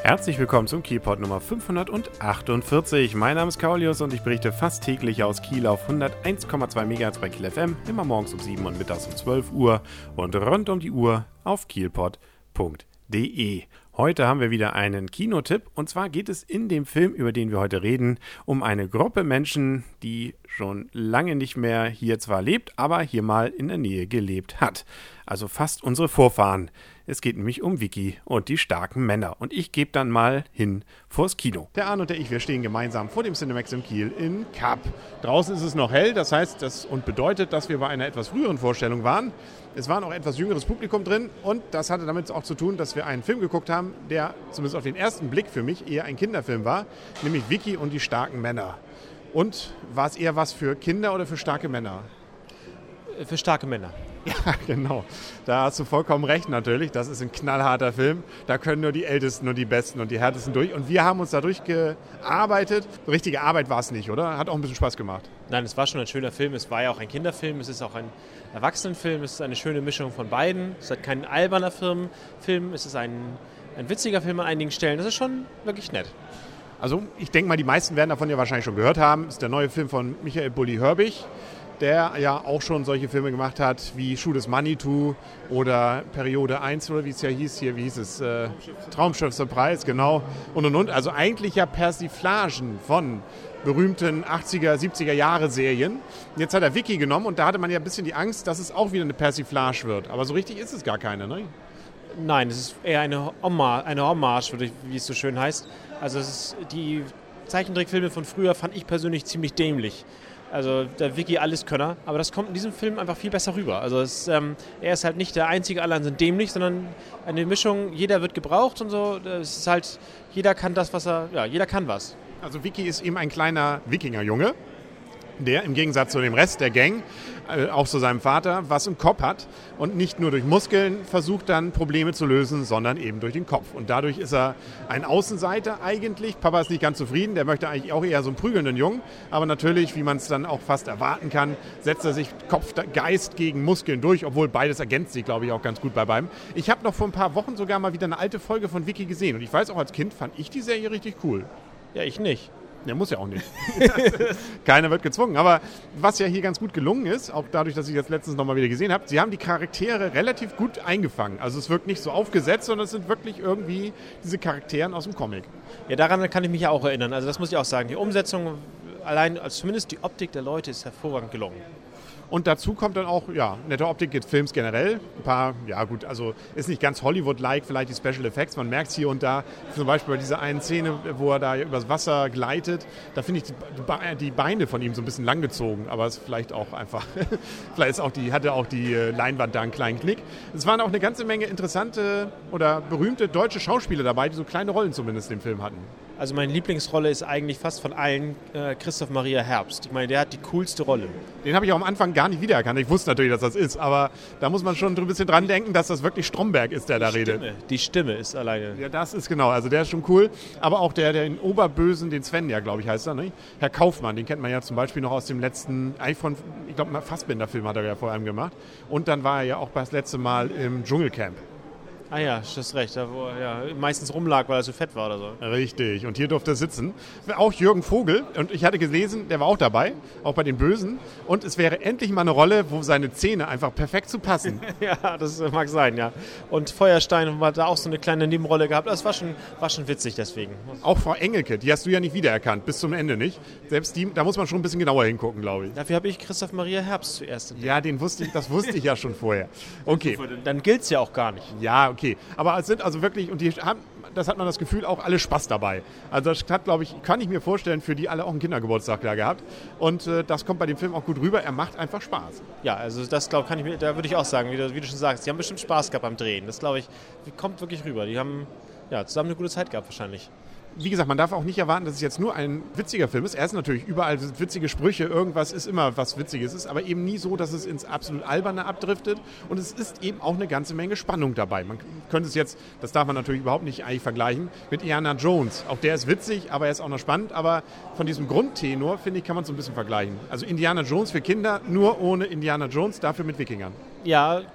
Herzlich willkommen zum Kielpot Nummer 548. Mein Name ist Kaulius und ich berichte fast täglich aus Kiel auf 101,2 MHz bei Kiel FM, immer morgens um 7 und mittags um 12 Uhr und rund um die Uhr auf kielpot.de. Heute haben wir wieder einen Kinotipp und zwar geht es in dem Film, über den wir heute reden, um eine Gruppe Menschen, die schon lange nicht mehr hier zwar lebt, aber hier mal in der Nähe gelebt hat. Also fast unsere Vorfahren. Es geht nämlich um Vicky und die starken Männer. Und ich gebe dann mal hin vors Kino. Der Arne und der ich, wir stehen gemeinsam vor dem Cinemax in Kiel in Kapp. Draußen ist es noch hell, das heißt und bedeutet, dass wir bei einer etwas früheren Vorstellung waren. Es war noch etwas jüngeres Publikum drin und das hatte damit auch zu tun, dass wir einen Film geguckt haben, der zumindest auf den ersten Blick für mich eher ein Kinderfilm war, nämlich Vicky und die starken Männer. Und war es eher was für Kinder oder für starke Männer? Für starke Männer. Ja, genau. Da hast du vollkommen recht natürlich. Das ist ein knallharter Film. Da können nur die Ältesten und die Besten und die Härtesten durch. Und wir haben uns da durchgearbeitet. Richtige Arbeit war es nicht, oder? Hat auch ein bisschen Spaß gemacht. Nein, es war schon ein schöner Film. Es war ja auch ein Kinderfilm. Es ist auch ein Erwachsenenfilm. Es ist eine schöne Mischung von beiden. Es ist kein alberner Film. Es ist ein witziger Film an einigen Stellen. Das ist schon wirklich nett. Also ich denke mal, die meisten werden davon ja wahrscheinlich schon gehört haben. Das ist der neue Film von Michael Bulli-Herbig, der ja auch schon solche Filme gemacht hat wie Schuh des Manitou oder Periode 1 oder wie es ja hieß hier, wie hieß es? Traumschiff Surprise, genau. Und. Also eigentlich ja Persiflagen von berühmten 80er, 70er Jahre Serien. Jetzt hat er Vicky genommen und da hatte man ja ein bisschen die Angst, dass es auch wieder eine Persiflage wird. Aber so richtig ist es gar keine, ne? Nein, es ist eher eine Hommage, wie es so schön heißt. Also die Zeichentrickfilme von früher fand ich persönlich ziemlich dämlich. Also der Vicky Alleskönner, aber das kommt in diesem Film einfach viel besser rüber. Also er ist halt nicht der einzige, alle anderen sind dämlich, sondern eine Mischung, jeder wird gebraucht und so. Es ist halt, jeder kann das, jeder kann was. Also Vicky ist eben ein kleiner Wikingerjunge, der im Gegensatz zu dem Rest der Gang, auch zu seinem Vater, was im Kopf hat und nicht nur durch Muskeln versucht dann Probleme zu lösen, sondern eben durch den Kopf. Und dadurch ist er ein Außenseiter eigentlich. Papa ist nicht ganz zufrieden, der möchte eigentlich auch eher so einen prügelnden Jungen. Aber natürlich, wie man es dann auch fast erwarten kann, setzt er sich Kopf, Geist gegen Muskeln durch, obwohl beides ergänzt sich, glaube ich, auch ganz gut bei beiden. Ich habe noch vor ein paar Wochen sogar mal wieder eine alte Folge von Vicky gesehen und ich weiß auch, als Kind fand ich die Serie richtig cool. Ja, ich nicht. Der muss ja auch nicht. Keiner wird gezwungen. Aber was ja hier ganz gut gelungen ist, auch dadurch, dass ich das letztens nochmal wieder gesehen habe, sie haben die Charaktere relativ gut eingefangen. Also es wirkt nicht so aufgesetzt, sondern es sind wirklich irgendwie diese Charaktere aus dem Comic. Ja, daran kann ich mich ja auch erinnern. Also das muss ich auch sagen. Die Umsetzung, allein, also zumindest die Optik der Leute ist hervorragend gelungen. Und dazu kommt dann auch, nette Optik des Films generell. Ein paar, also ist nicht ganz Hollywood-like, vielleicht die Special Effects. Man merkt es hier und da, zum Beispiel bei dieser einen Szene, wo er da übers Wasser gleitet. Da finde ich die Beine von ihm so ein bisschen langgezogen. Aber es ist vielleicht auch einfach, hatte auch die Leinwand da einen kleinen Knick. Es waren auch eine ganze Menge interessante oder berühmte deutsche Schauspieler dabei, die so kleine Rollen zumindest im Film hatten. Also meine Lieblingsrolle ist eigentlich fast von allen Christoph Maria Herbst. Ich meine, der hat die coolste Rolle. Den habe ich auch am Anfang gar nicht wiedererkannt. Ich wusste natürlich, dass das ist, aber da muss man schon ein bisschen dran denken, dass das wirklich Stromberg ist, der da redet. Die Stimme ist alleine. Ja, das ist genau. Also der ist schon cool. Aber auch der den Oberbösen, den Sven, ja, glaube ich, heißt er, ne? Herr Kaufmann, den kennt man ja zum Beispiel noch aus dem letzten iPhone, ich glaube, Fassbinder-Film hat er ja vor allem gemacht. Und dann war er ja auch das letzte Mal im Dschungelcamp. Ah ja, du hast recht, da wo er meistens rumlag, weil er so fett war oder so. Richtig, und hier durfte er sitzen. Auch Jürgen Vogel, und ich hatte gelesen, der war auch dabei, auch bei den Bösen. Und es wäre endlich mal eine Rolle, wo seine Zähne einfach perfekt zu passen. Ja, das mag sein, ja. Und Feuerstein hat da auch so eine kleine Nebenrolle gehabt. Das war schon witzig deswegen. Auch Frau Engelke, die hast du ja nicht wiedererkannt, bis zum Ende nicht. Selbst die, da muss man schon ein bisschen genauer hingucken, glaube ich. Dafür habe ich Christoph Maria Herbst zuerst entdeckt. Ja, das wusste ich ja schon vorher. Okay. Dann gilt es ja auch gar nicht. Ja, okay. Aber es sind also wirklich, und das hat man das Gefühl, auch alle Spaß dabei. Also das hat, glaube ich, kann ich mir vorstellen, für die alle auch einen Kindergeburtstag da gehabt. Und das kommt bei dem Film auch gut rüber. Er macht einfach Spaß. Ja, also das da würde ich auch sagen, wie du schon sagst, die haben bestimmt Spaß gehabt beim Drehen. Das, glaube ich, kommt wirklich rüber. Die haben zusammen eine gute Zeit gehabt wahrscheinlich. Wie gesagt, man darf auch nicht erwarten, dass es jetzt nur ein witziger Film ist. Er ist natürlich überall witzige Sprüche, irgendwas ist immer was Witziges ist, aber eben nie so, dass es ins absolut Alberne abdriftet. Und es ist eben auch eine ganze Menge Spannung dabei. Man könnte es jetzt, das darf man natürlich überhaupt nicht eigentlich vergleichen, mit Indiana Jones. Auch der ist witzig, aber er ist auch noch spannend. Aber von diesem Grundtenor, finde ich, kann man es so ein bisschen vergleichen. Also Indiana Jones für Kinder, nur ohne Indiana Jones, dafür mit Wikingern. Ja,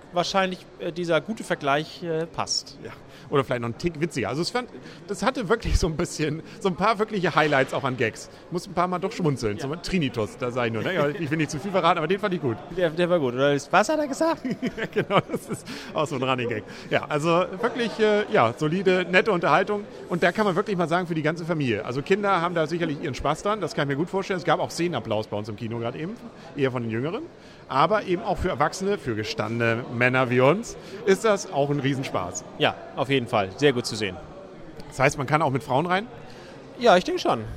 wahrscheinlich dieser gute Vergleich passt. Ja. Oder vielleicht noch ein Tick witziger. Also das hatte wirklich so ein paar wirkliche Highlights auch an Gags. Muss ein paar Mal doch schmunzeln. Zum Trinitus, da sage ich nur. Ne? Ja, ich will nicht zu viel verraten, aber den fand ich gut. Der war gut. Oder was hat er gesagt? Ja, genau, das ist auch so ein Running Gag. Ja, also wirklich solide, nette Unterhaltung. Und da kann man wirklich mal sagen, für die ganze Familie. Also Kinder haben da sicherlich ihren Spaß dran, das kann ich mir gut vorstellen. Es gab auch Szenenapplaus bei uns im Kino gerade eben, eher von den Jüngeren. Aber eben auch für Erwachsene, für gestandene Männer wie uns, ist das auch ein Riesenspaß. Ja, auf jeden Fall. Sehr gut zu sehen. Das heißt, man kann auch mit Frauen rein? Ja, ich denke schon.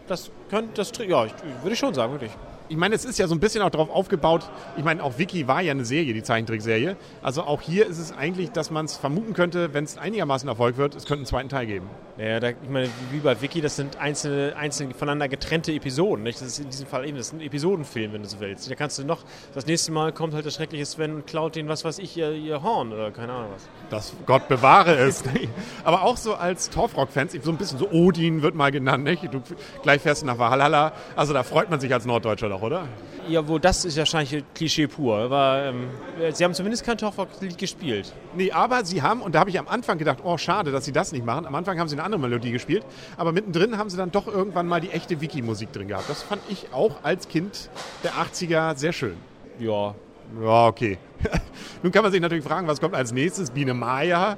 Würde ich schon sagen, wirklich. Ich meine, es ist ja so ein bisschen auch darauf aufgebaut, ich meine, auch Vicky war ja eine Serie, die Zeichentrickserie. Also auch hier ist es eigentlich, dass man es vermuten könnte, wenn es einigermaßen Erfolg wird, es könnte einen zweiten Teil geben. Ja, ich meine, wie bei Vicky, das sind einzelne voneinander getrennte Episoden. Nicht? Das ist in diesem Fall eben, das ist ein Episodenfilm, wenn du so willst. Da kannst du noch, das nächste Mal kommt halt der schreckliche Sven und klaut den, was weiß ich, ihr Horn oder keine Ahnung was. Das Gott bewahre es. Aber auch so als Torfrock-Fans, so ein bisschen so Odin wird mal genannt, nicht? Du gleich fährst du nach Valhalla, also da freut man sich als Norddeutscher doch, oder? Ja, das ist wahrscheinlich Klischee pur. Aber sie haben zumindest kein Torfrock-Lied gespielt. Nee, aber sie haben, und da habe ich am Anfang gedacht, oh schade, dass sie das nicht machen. Am Anfang haben sie eine andere Melodie gespielt, aber mittendrin haben sie dann doch irgendwann mal die echte Wiki-Musik drin gehabt. Das fand ich auch als Kind der 80er sehr schön. Ja. Ja, okay. Nun kann man sich natürlich fragen, was kommt als nächstes? Biene Maya?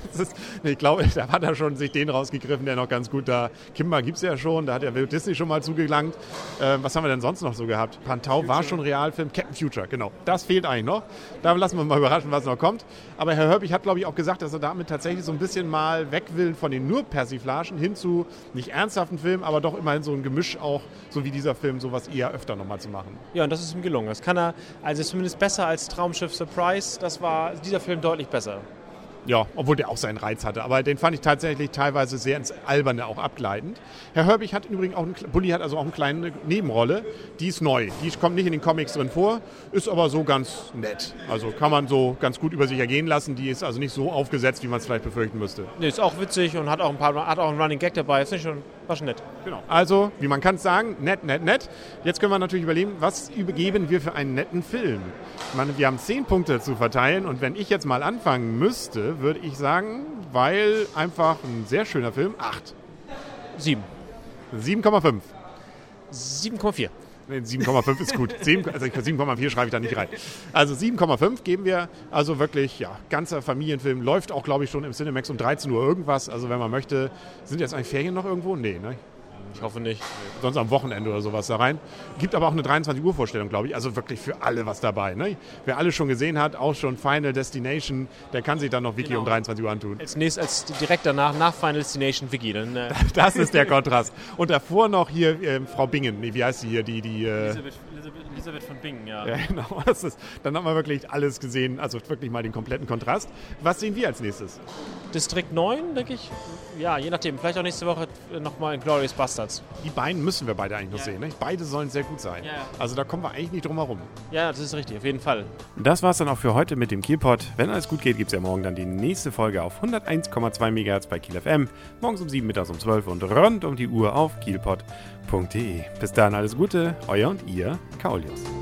Ich glaube, da hat er schon sich den rausgegriffen, der noch ganz gut da. Kimber gibt es ja schon, da hat ja Walt Disney schon mal zugelangt. Was haben wir denn sonst noch so gehabt? Pantau war schon Realfilm, Captain Future, genau. Das fehlt eigentlich noch. Da lassen wir mal überraschen, was noch kommt. Aber Herr Herbig hat, glaube ich, auch gesagt, dass er damit tatsächlich so ein bisschen mal weg will von den nur Persiflagen hin zu nicht ernsthaften Filmen, aber doch immerhin so ein Gemisch auch, so wie dieser Film, sowas eher öfter nochmal zu machen. Ja, und das ist ihm gelungen. Das kann er, also zumindest besser als Traumschiff Surprise, das war dieser Film deutlich besser. Ja, obwohl der auch seinen Reiz hatte. Aber den fand ich tatsächlich teilweise sehr ins Alberne auch abgleitend. Herr Herbig hat übrigens auch, Bully hat also auch eine kleine Nebenrolle. Die ist neu. Die kommt nicht in den Comics drin vor, ist aber so ganz nett. Also kann man so ganz gut über sich ergehen lassen. Die ist also nicht so aufgesetzt, wie man es vielleicht befürchten müsste. Nee, ist auch witzig und hat auch einen Running Gag dabei. Ist nicht schon, war schon nett. Genau. Also, wie man kann es sagen, nett, nett, nett. Jetzt können wir natürlich überlegen, was geben wir für einen netten Film? Ich meine, wir haben 10 Punkte zu verteilen und wenn ich jetzt mal anfangen müsste, würde ich sagen, weil einfach ein sehr schöner Film, 8. 7. 7,5. 7,4. Nee, 7,5 ist gut. 7,4 schreibe ich da nicht rein. Also 7,5 geben wir, also wirklich, ja, ganzer Familienfilm. Läuft auch, glaube ich, schon im Cinemax um 13 Uhr irgendwas. Also wenn man möchte, sind jetzt eigentlich Ferien noch irgendwo? Nee, ne? Ich hoffe nicht. Sonst am Wochenende oder sowas da rein. Gibt aber auch eine 23-Uhr-Vorstellung, glaube ich. Also wirklich für alle was dabei. Ne? Wer alle schon gesehen hat, auch schon Final Destination, der kann sich dann noch Wiki um 23 Uhr antun. Als direkt danach, nach Final Destination Wiki. Dann, Das ist der Kontrast. Und davor noch hier Frau Bingen. Nee, wie heißt sie hier? Elisabeth von Bingen, ja. Ja, genau. Dann haben wir wirklich alles gesehen. Also wirklich mal den kompletten Kontrast. Was sehen wir als nächstes? Distrikt 9, denke ich. Ja, je nachdem. Vielleicht auch nächste Woche nochmal Inglourious Basterds. Die beiden müssen wir beide eigentlich noch sehen. Ne? Beide sollen sehr gut sein. Ja. Also da kommen wir eigentlich nicht drum herum. Ja, das ist richtig. Auf jeden Fall. Das war's dann auch für heute mit dem Kielpot. Wenn alles gut geht, gibt's ja morgen dann die nächste Folge auf 101,2 MHz bei Kiel FM. Morgens um 7, mittags um 12 und rund um die Uhr auf kielpot.de. Bis dann alles Gute, euer und ihr, Kaulius.